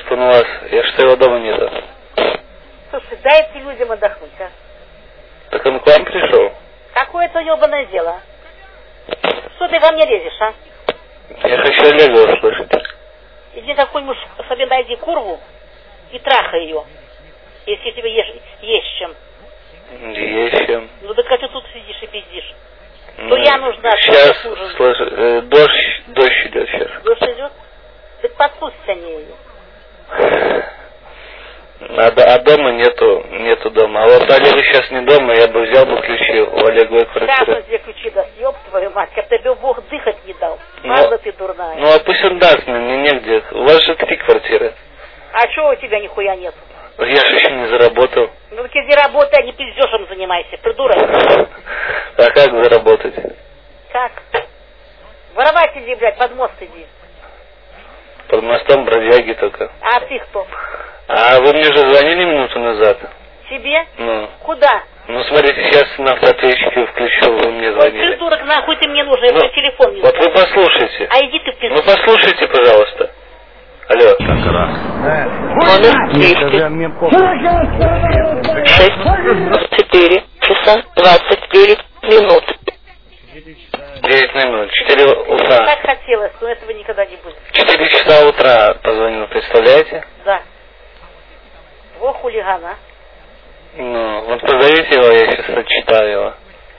что он у вас? Я что его дома нету. Слушай, дайте людям отдохнуть, а? Так он к вам пришел? Какое это ебаное дело? Что ты во мне лезешь, а? Я хочу Олега услышать. Иди какую-нибудь себе найди курву и трахай ее. Если тебе есть чем. Есть чем. Ну так а ты тут сидишь и пиздишь. То я нужна, сейчас, слушай, дождь идет сейчас. Дождь идет? Так подпусти они ее. А дома нету дома. А вот Олега сейчас не дома, я бы взял бы ключи у Олеговой квартиры. Сейчас он тебе ключи даст, ёб твою мать, как тебе Бог дыхать не дал. Мазда ты дурная. Ну а пусть он даст, мне негде. У вас же 3 квартиры. А чего у тебя нихуя нет? Я же еще не заработал. Ну так иди работай, а не пиздежем занимайся, придурок. А как заработать? Как? Воровать иди, блядь, под мост иди. Под мостом бродяги только. А ты кто? А вы мне же звонили минуту назад. Тебе? Ну. Куда? Ну смотрите, сейчас на автоответчике включил, вы мне звонили. Ой, придурок, нахуй ты мне нужен, я твой телефон не Вот знаю. вы послушайте. А иди ты в пизду. Ну послушайте, пожалуйста. Алло. Номер 4 часа 29 минут. 9 минут, 4 утра. Так хотелось, но этого никогда не будет. 4 часа утра позвонил, представляете? Да. Во хулигана. Ну, вот позовите его, я сейчас отчитаю его.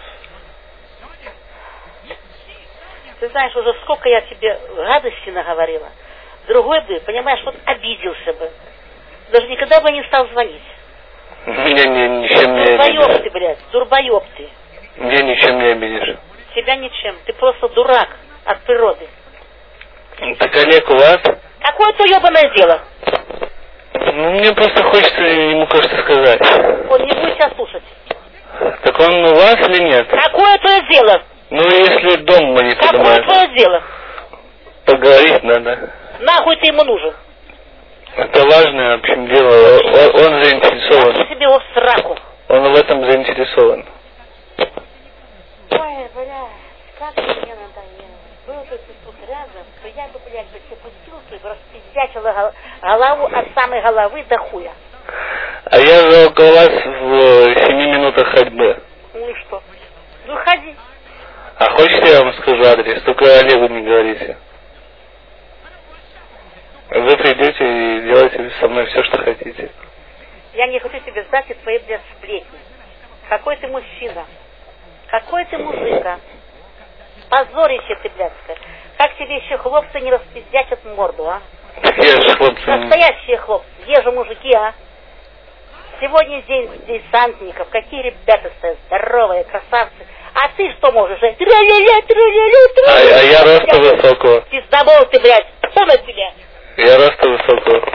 Ты знаешь, уже сколько я тебе гадости наговорила. Другой бы, понимаешь, вот обиделся бы. Даже никогда бы не стал звонить. Меня ничем не Дурбоёб обидишь. ты, блядь, дурбоёб ты. Меня ничем не обидишь. Тебя ничем. Ты просто дурак от природы. Так Олег у вас? Какое то ебаное дело? Ну, мне просто хочется ему кое-что сказать. Он не будет тебя слушать. Так он у вас или нет? Какое твое дело? Ну, если дома не Какое понимает. твое дело? Поговорить надо. Нахуй ты ему нужен? Это важное, в общем, дело. Он заинтересован. Я себе его в сраку. Он в этом заинтересован. Ой, блядь, как мне надоело. Был бы ты тут рядом, то я бы, блядь, бы тебе пустил, и распиздячила голову от самой головы до хуя. А я же около вас в 7 минутах ходьбы. Ну и что? Ну ходи. А хочете, я вам скажу адрес? Только Олегу не говорите. Вы придете и делаете со мной все, что хотите. Я не хочу тебе сдать и твои, блядь, сплетни. Какой ты мужчина. Какой ты музыка. Позорище ты, блядское. Как тебе еще хлопцы не распиздячат морду, а? Я же хлопцы. Настоящие хлопцы. Где же мужики, а? Сегодня день десантников. Какие ребята стоят здоровые, красавцы. А ты что можешь? А я роста высокого. Пиздобол ты, блядь. Кто на тебя? Я роста высокого.